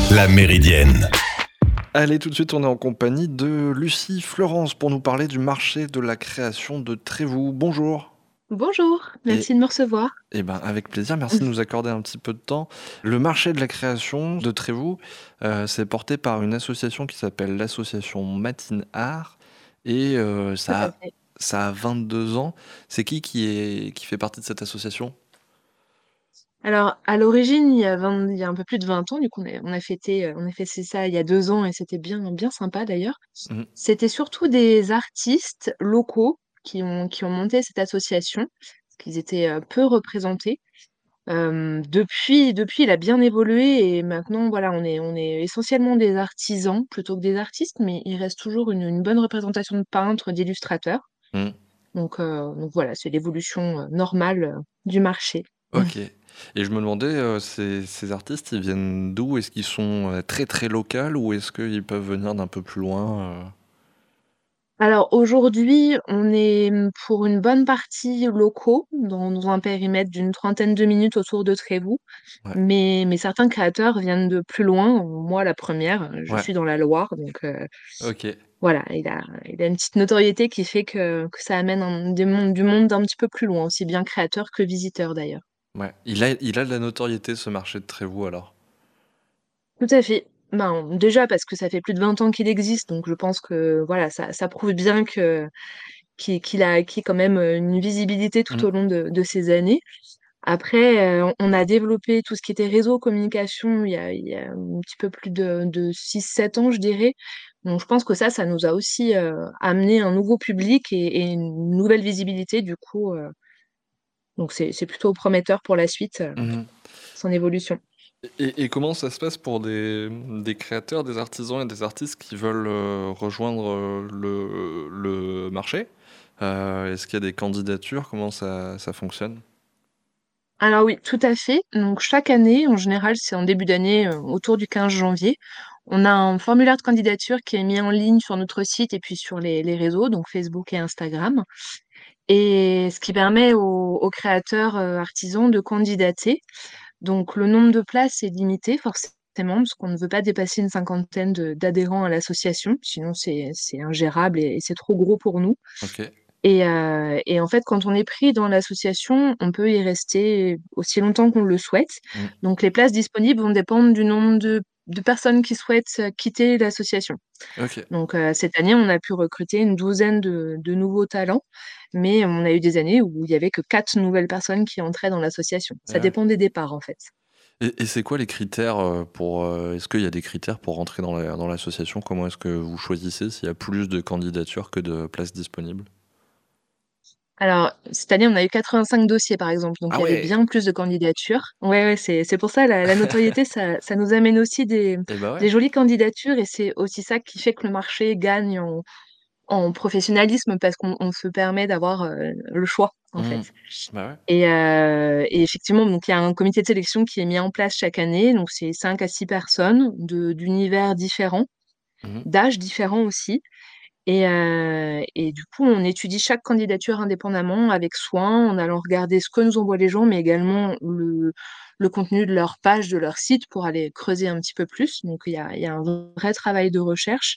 La Méridienne. Allez, tout de suite, on est en compagnie de Lucie Florence pour nous parler du marché de la création de Trévoux. Bonjour. Bonjour, Et, merci de me recevoir. avec plaisir, merci de nous accorder un petit peu de temps. Le marché de la création de Trévoux, c'est porté par une association qui s'appelle l'association Matine Art et Tout à fait. ça a 22 ans. C'est qui fait partie de cette association? Alors, à l'origine, il y a un peu plus de 20 ans, du coup, on a fêté ça il y a 2 ans et c'était bien, bien sympa d'ailleurs. Mhm. C'était surtout des artistes locaux qui ont monté cette association, parce qu'ils étaient peu représentés. Depuis, il a bien évolué et maintenant, voilà, on est essentiellement des artisans plutôt que des artistes, mais il reste toujours une bonne représentation de peintres, d'illustrateurs. Mhm. Donc voilà, c'est l'évolution normale du marché. Ok. Et je me demandais, ces artistes, ils viennent d'où? Est-ce qu'ils sont très très locaux ou est-ce qu'ils peuvent venir d'un peu plus loin? Alors aujourd'hui, on est pour une bonne partie locaux, dans un périmètre d'une trentaine de minutes autour de Trévoux, Ouais, mais certains créateurs viennent de plus loin. Moi, la première, je ouais, suis dans la Loire, donc ok. voilà, il a une petite notoriété qui fait que ça amène du monde d'un petit peu plus loin, aussi bien créateurs que visiteurs d'ailleurs. Ouais. Il a de la notoriété, ce marché de Trévoux, alors. Tout à fait. Ben, déjà parce que ça fait plus de 20 ans qu'il existe, donc je pense que voilà, ça prouve bien qu'il a acquis quand même une visibilité tout Mm. au long de ces années. Après, on a développé tout ce qui était réseau, communication il y a un petit peu plus de 6-7 ans, je dirais. Donc je pense que ça nous a aussi amené un nouveau public et une nouvelle visibilité, du coup. Donc c'est plutôt prometteur pour la suite, Mhm. son évolution. Et comment ça se passe pour des créateurs, des artisans et des artistes qui veulent rejoindre le marché? Est-ce qu'il y a des candidatures? Comment ça fonctionne? Alors oui, tout à fait. Donc chaque année, en général, c'est en début d'année, autour du 15 janvier, on a un formulaire de candidature qui est mis en ligne sur notre site et puis sur les réseaux, donc Facebook et Instagram. Et ce qui permet aux créateurs artisans de candidater. Donc le nombre de places est limité forcément, parce qu'on ne veut pas dépasser une cinquantaine d'adhérents à l'association, sinon c'est ingérable et c'est trop gros pour nous. Ok. Et en fait, quand on est pris dans l'association, on peut y rester aussi longtemps qu'on le souhaite. Mm. Donc les places disponibles vont dépendre du nombre de personnes qui souhaitent quitter l'association. Ok. Donc cette année, on a pu recruter une douzaine de nouveaux talents, mais on a eu des années où il y avait que 4 nouvelles personnes qui entraient dans l'association. Ça Ouais. dépend des départs en fait. Et c'est quoi les critères pour... est-ce qu'il y a des critères pour rentrer dans l'association? Comment est-ce que vous choisissez s'il y a plus de candidatures que de places disponibles? Alors, cette année, on a eu 85 dossiers, par exemple, donc Ah il y avait ouais! bien plus de candidatures. Ouais, ouais, c'est pour ça, la notoriété, ça nous amène aussi Et bah des ouais. jolies candidatures, et c'est aussi ça qui fait que le marché gagne en professionnalisme, parce qu'on se permet d'avoir le choix, en fait. Mm. Bah ouais. Et effectivement, donc il y a un comité de sélection qui est mis en place chaque année, donc c'est 5 à 6 personnes d'univers différents, Mhm. d'âges différents aussi. Et du coup, on étudie chaque candidature indépendamment, avec soin, en allant regarder ce que nous envoient les gens, mais également le contenu de leur page, de leur site, pour aller creuser un petit peu plus. Donc, il y a un vrai travail de recherche.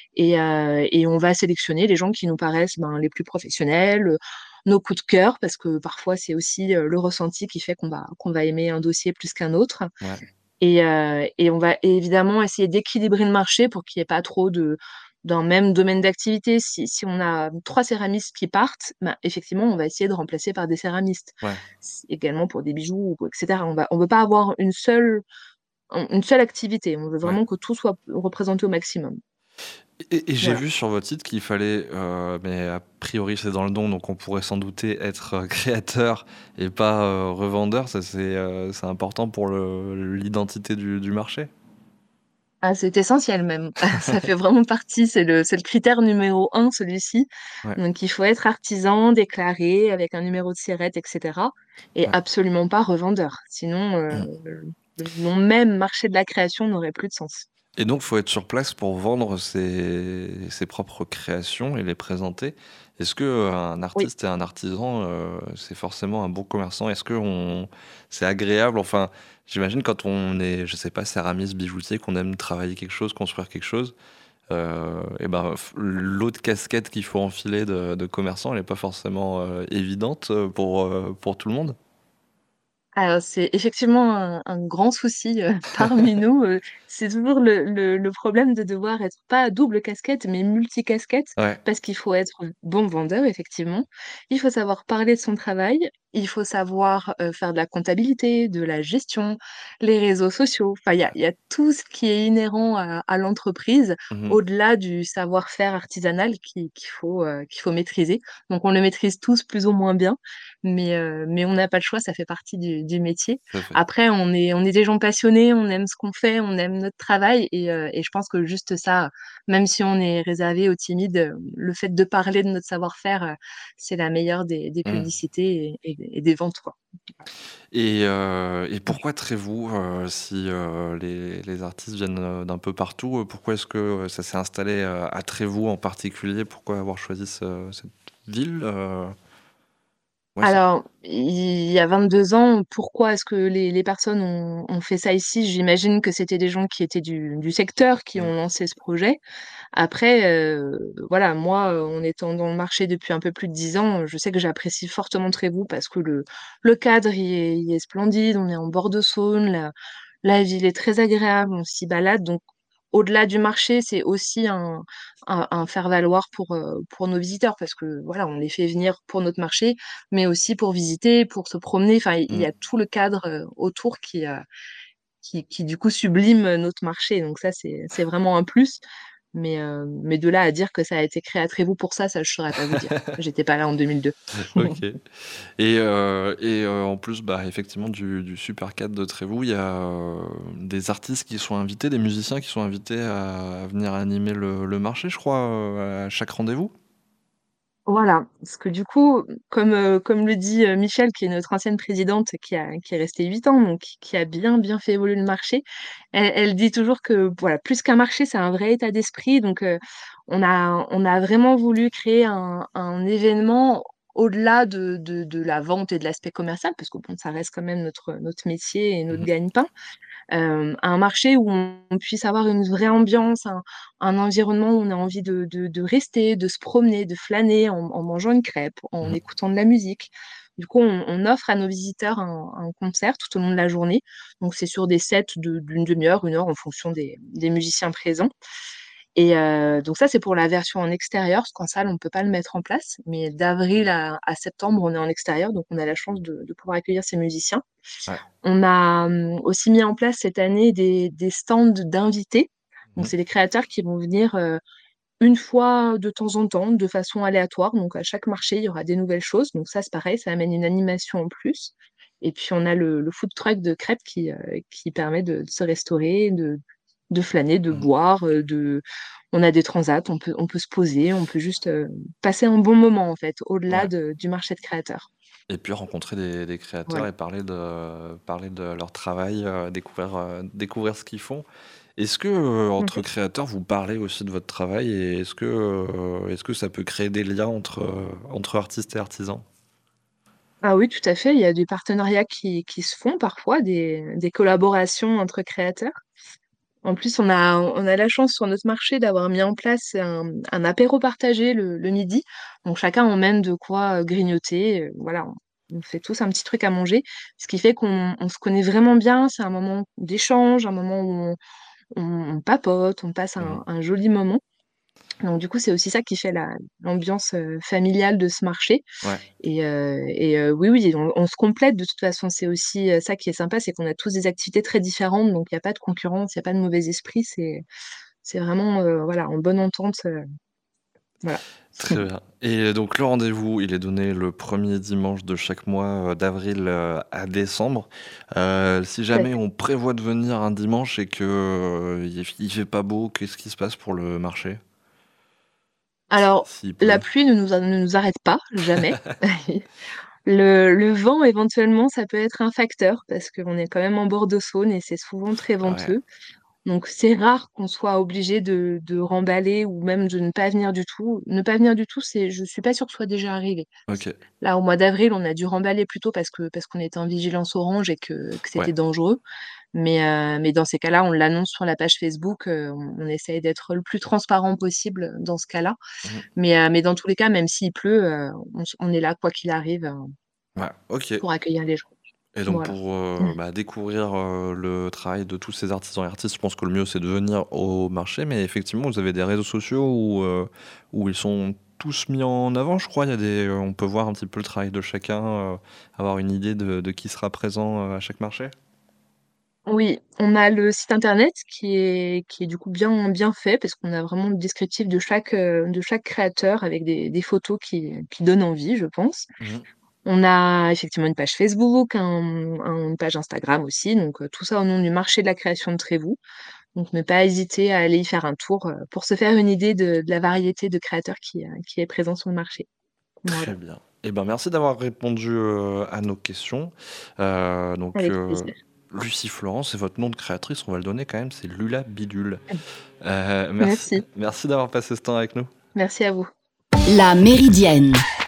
Et on va sélectionner les gens qui nous paraissent les plus professionnels, nos coups de cœur, parce que parfois, c'est aussi le ressenti qui fait qu'on va aimer un dossier plus qu'un autre. Ouais. Et on va évidemment essayer d'équilibrer le marché pour qu'il n'y ait pas trop d'un même domaine d'activité. Si on a 3 céramistes qui partent, effectivement, on va essayer de remplacer par des céramistes. Ouais. Également pour des bijoux, etc. On veut pas avoir une seule activité. On veut Ouais. vraiment que tout soit représenté au maximum. Et j'ai Voilà. vu sur votre site qu'il fallait, mais a priori c'est dans le don, donc on pourrait s'en douter, être créateur et pas revendeur. Ça c'est important pour l'identité du marché. Ah, c'est essentiel même. Ça fait vraiment partie, c'est le critère numéro 1, celui-ci. Ouais, Donc, il faut être artisan, déclaré, avec un numéro de SIRET, etc. Et ouais. absolument pas revendeur. Sinon, le nom même marché de la création n'aurait plus de sens. Et donc, faut être sur place pour vendre ses propres créations et les présenter. Est-ce que un Oui. artiste et un artisan, c'est forcément un bon commerçant? C'est agréable? Enfin, J'imagine quand on est, je sais pas, céramiste, bijoutier, qu'on aime travailler quelque chose, construire quelque chose, et ben, l'autre casquette qu'il faut enfiler de commerçant, elle n'est pas forcément évidente pour tout le monde. Alors, c'est effectivement un grand souci parmi nous. C'est toujours le problème de devoir être pas double casquette, mais multicasquette, Ouais. parce qu'il faut être bon vendeur, effectivement. Il faut savoir parler de son travail. Il faut savoir faire de la comptabilité, de la gestion, les réseaux sociaux. Enfin, il y a tout ce qui est inhérent à l'entreprise, Mhm. au-delà du savoir-faire artisanal qu'il faut maîtriser. Donc, on le maîtrise tous plus ou moins bien. Mais on n'a pas le choix, ça fait partie du métier. Ça fait. Après, on est des gens passionnés, on aime ce qu'on fait, on aime notre travail, et je pense que juste ça, même si on est réservé ou timide, le fait de parler de notre savoir-faire, c'est la meilleure des Mhm. publicités et des ventes, quoi. Et pourquoi Trévoux, si les artistes viennent d'un peu partout, pourquoi est-ce que ça s'est installé à Trévoux en particulier? Pourquoi avoir choisi cette ville? Ouais, Alors, il y a 22 ans, pourquoi est-ce que les personnes ont fait ça ici? J'imagine que c'était des gens qui étaient du secteur qui Mm. ont lancé ce projet. Après, voilà, moi, en étant dans le marché depuis un peu plus de 10 ans, je sais que j'apprécie fortement Trévoux parce que le cadre il est splendide, on est en bord de Saône, la ville est très agréable, on s'y balade. Donc, au-delà du marché, c'est aussi un faire-valoir pour nos visiteurs parce que voilà, on les fait venir pour notre marché, mais aussi pour visiter, pour se promener. Enfin, il y Mm. a tout le cadre autour qui du coup sublime notre marché. Donc ça, c'est vraiment un plus. Mais de là à dire que ça a été créé à Trévoux pour ça, je saurais pas vous dire. J'étais pas là en 2002. Ok. En plus, bah, effectivement, du super cadre de Trévoux, il y a des artistes qui sont invités, des musiciens qui sont invités à venir animer le marché, je crois, à chaque rendez-vous. Voilà, parce que du coup, comme le dit Michel, qui est notre ancienne présidente, qui est restée 8 ans, donc qui a bien fait évoluer le marché, elle dit toujours que voilà, plus qu'un marché, c'est un vrai état d'esprit. Donc, on a vraiment voulu créer un événement au-delà de la vente et de l'aspect commercial, parce que bon, ça reste quand même notre métier et notre Mhm. gagne-pain. Un marché où on puisse avoir une vraie ambiance, un environnement où on a envie de rester, de se promener, de flâner en mangeant une crêpe, en Mhm. écoutant de la musique. Du coup, on offre à nos visiteurs un concert tout au long de la journée. Donc, c'est sur des sets d'une demi-heure, 1 heure en fonction des musiciens présents. Et donc ça, c'est pour la version en extérieur, parce qu'en salle, on ne peut pas le mettre en place. Mais d'avril à septembre, on est en extérieur, donc on a la chance de pouvoir accueillir ces musiciens. Ouais. On a aussi mis en place cette année des stands d'invités. Donc, Mhm. c'est des créateurs qui vont venir une fois de temps en temps, de façon aléatoire. Donc, à chaque marché, il y aura des nouvelles choses. Donc, ça, c'est pareil, ça amène une animation en plus. Et puis, on a le food truck de crêpes qui permet de se restaurer, de flâner, de Mhm. boire, on a des transats, on peut se poser, on peut juste passer un bon moment, en fait, au-delà Ouais. du marché de créateurs. Et puis rencontrer des créateurs Voilà. et parler de leur travail, découvrir ce qu'ils font. Est-ce que entre créateurs, vous parlez aussi de votre travail et est-ce que ça peut créer des liens entre artistes et artisans? Ah oui, tout à fait. Il y a des partenariats qui se font parfois, des collaborations entre créateurs. En plus, on a la chance sur notre marché d'avoir mis en place un apéro partagé le midi. Donc chacun emmène de quoi grignoter. Voilà, on fait tous un petit truc à manger, ce qui fait qu'on se connaît vraiment bien. C'est un moment d'échange, un moment où on papote, on passe Mhm. un joli moment. Donc du coup, c'est aussi ça qui fait l'ambiance familiale de ce marché. Ouais. Oui, oui, on se complète de toute façon. C'est aussi ça qui est sympa, c'est qu'on a tous des activités très différentes, donc il n'y a pas de concurrence, il n'y a pas de mauvais esprit. C'est vraiment voilà, en bonne entente. Voilà. Très bien. Et donc le rendez-vous, il est donné le premier dimanche de chaque mois, d'avril à décembre. Si Tout à jamais fait. on prévoit de venir un dimanche et que il fait pas beau, qu'est-ce qui se passe pour le marché? Alors, S'il la pleut. pluie ne nous arrête pas, jamais. Le vent, éventuellement, ça peut être un facteur parce qu'on est quand même en bord de Saône et c'est souvent très Ouais. venteux. Donc c'est rare qu'on soit obligé de remballer ou même de ne pas venir du tout. Ne pas venir du tout, je suis pas sûre que ce soit déjà arrivé. Ok, Là, au mois d'avril, on a dû remballer plutôt parce qu'on était en vigilance orange et que ouais. c'était dangereux. Mais dans ces cas-là, on l'annonce sur la page Facebook. On essaye d'être le plus transparent possible dans ce cas-là. Mhm. Mais dans tous les cas, même s'il pleut, on est là, quoi qu'il arrive, Ouais, ok. pour accueillir les gens. Et donc Voilà. pour découvrir le travail de tous ces artisans et artistes, je pense que le mieux c'est de venir au marché, mais effectivement vous avez des réseaux sociaux où ils sont tous mis en avant, je crois. On peut voir un petit peu le travail de chacun, avoir une idée de qui sera présent à chaque marché. Oui, on a le site internet qui est du coup bien fait parce qu'on a vraiment le descriptif de chaque créateur avec des photos qui donnent envie, je pense. Mhm. On a effectivement une page Facebook, une page Instagram aussi, donc tout ça au nom du marché de la création de Trévoux. Donc ne pas hésiter à aller y faire un tour pour se faire une idée de la variété de créateurs qui est présent sur le marché. Très Voilà, bien. Eh ben merci d'avoir répondu à nos questions. Donc avec plaisir. Lucie Florence, c'est votre nom de créatrice, on va le donner quand même, c'est Lula Bidule. Merci, Merci, merci d'avoir passé ce temps avec nous. merci à vous. La Méridienne